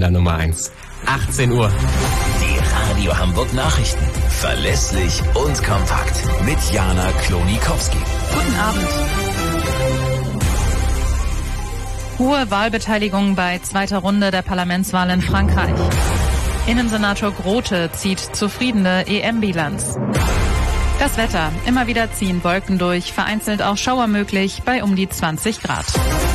Wähler Nummer 1. 18 Uhr. Die Radio Hamburg Nachrichten. Verlässlich und kompakt. Mit Jana Klonikowski. Guten Abend. Hohe Wahlbeteiligung bei zweiter Runde der Parlamentswahl in Frankreich. Innensenator Grote zieht zufriedene EM-Bilanz. Das Wetter. Immer wieder ziehen Wolken durch, vereinzelt auch Schauer möglich bei um die 20 Grad.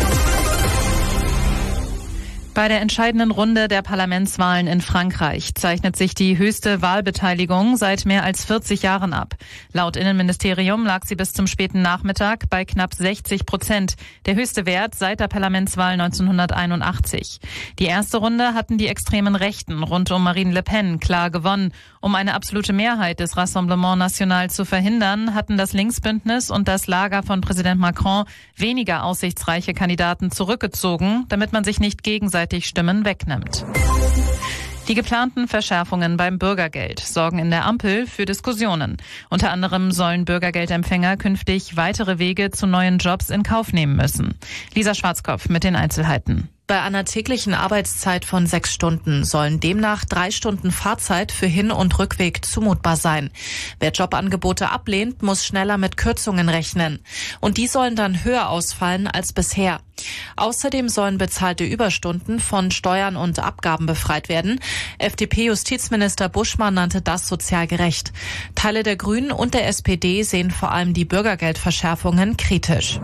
Bei der entscheidenden Runde der Parlamentswahlen in Frankreich zeichnet sich die höchste Wahlbeteiligung seit mehr als 40 Jahren ab. Laut Innenministerium lag sie bis zum späten Nachmittag bei knapp 60%, der höchste Wert seit der Parlamentswahl 1981. Die erste Runde hatten die extremen Rechten rund um Marine Le Pen klar gewonnen. Um eine absolute Mehrheit des Rassemblement National zu verhindern, hatten das Linksbündnis und das Lager von Präsident Macron weniger aussichtsreiche Kandidaten zurückgezogen, damit man sich nicht gegenseitig Stimmen wegnimmt. Die geplanten Verschärfungen beim Bürgergeld sorgen in der Ampel für Diskussionen. Unter anderem sollen Bürgergeldempfänger künftig weitere Wege zu neuen Jobs in Kauf nehmen müssen. Lisa Schwarzkopf mit den Einzelheiten. Bei einer täglichen Arbeitszeit von 6 Stunden sollen demnach 3 Stunden Fahrzeit für Hin- und Rückweg zumutbar sein. Wer Jobangebote ablehnt, muss schneller mit Kürzungen rechnen. Und die sollen dann höher ausfallen als bisher. Außerdem sollen bezahlte Überstunden von Steuern und Abgaben befreit werden. FDP-Justizminister Buschmann nannte das sozial gerecht. Teile der Grünen und der SPD sehen vor allem die Bürgergeldverschärfungen kritisch.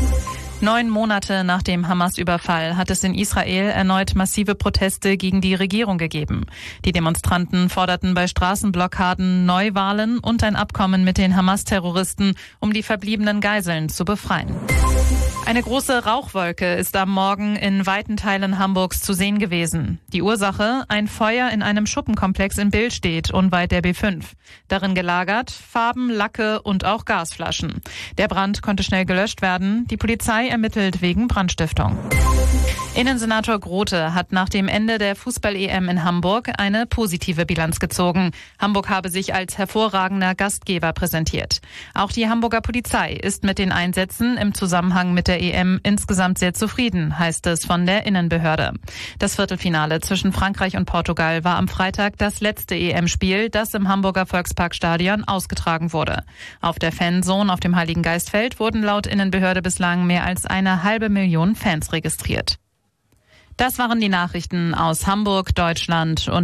9 Monate nach dem Hamas-Überfall hat es in Israel erneut massive Proteste gegen die Regierung gegeben. Die Demonstranten forderten bei Straßenblockaden Neuwahlen und ein Abkommen mit den Hamas-Terroristen, um die verbliebenen Geiseln zu befreien. Eine große Rauchwolke ist am Morgen in weiten Teilen Hamburgs zu sehen gewesen. Die Ursache? Ein Feuer in einem Schuppenkomplex in Billstedt, unweit der B5. Darin gelagert Farben, Lacke und auch Gasflaschen. Der Brand konnte schnell gelöscht werden. Die Polizei ermittelt wegen Brandstiftung. Innensenator Grote hat nach dem Ende der Fußball-EM in Hamburg eine positive Bilanz gezogen. Hamburg habe sich als hervorragender Gastgeber präsentiert. Auch die Hamburger Polizei ist mit den Einsätzen im Zusammenhang mit der EM insgesamt sehr zufrieden, heißt es von der Innenbehörde. Das Viertelfinale zwischen Frankreich und Portugal war am Freitag das letzte EM-Spiel, das im Hamburger Volksparkstadion ausgetragen wurde. Auf der Fanzone auf dem Heiligen Geistfeld wurden laut Innenbehörde bislang mehr als 500.000 Fans registriert. Das waren die Nachrichten aus Hamburg, Deutschland und